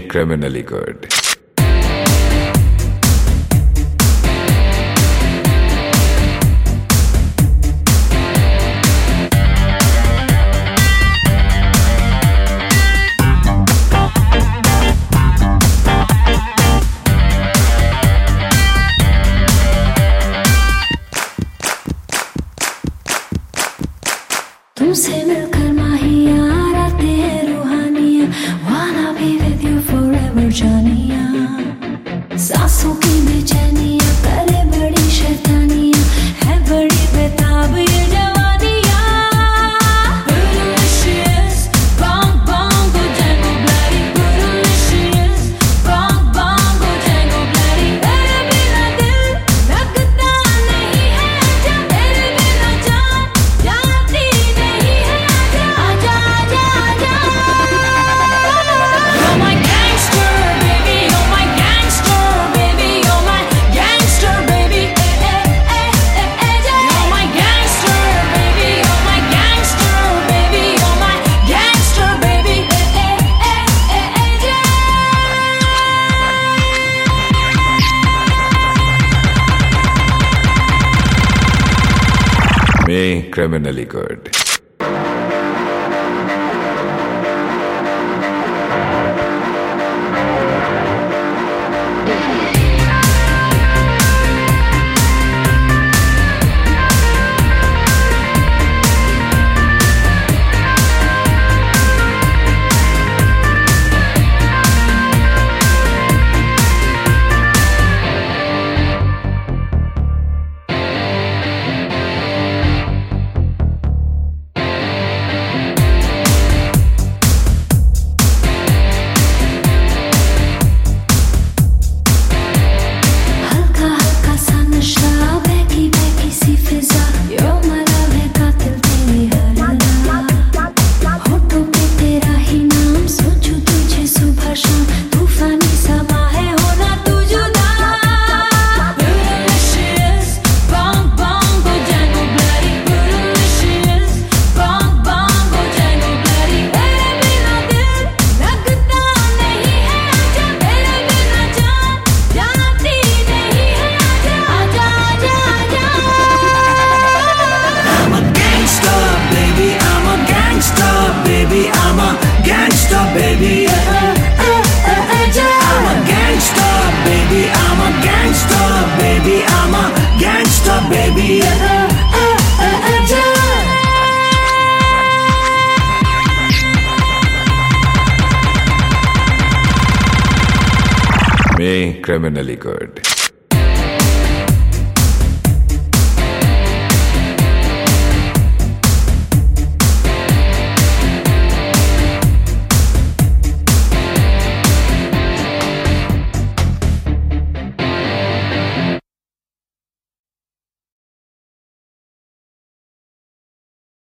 Me criminally good. तुमसे मिलकर माहियाँ रातें हैं रूहानियाँ wanna be with you forever जानिया सांसों की बेचैनियाँ करे बड़ी शैतानियाँ है बड़ी बेताब ये जवानियाँ Delicious bang bang go Django bloody Delicious bang bang go Django bloody तेरे बिना दिल लगता नहीं है जब तेरे बिना जान जाती नहीं है आजा आजा आजा You're my gangster baby you're my gangster baby you're my gangster baby You're my gangster baby you're my gangster baby you're my gangster baby Me criminally good. हल्का हल्का सा नशा बहकी बहकी सी फिजा यो मला है कातिल तेरी हर अदा होठों पे तेरा ही नाम सोचूं तुझे सुबह शाम तूफानी समा है होना तू जुदा Delicious bang bang go Django bloody Delicious bang bang go Django bloody तेरे बिना दिल लगता नहीं है जब तेरे बिना जान जाती नहीं है आजा आजा आजा I'm a gangster, baby. I'm a gangster, baby. I'm a gangster, baby. I'm a gangster, baby. I'm a gangster, baby. I'm a gangster, baby. Me criminally good.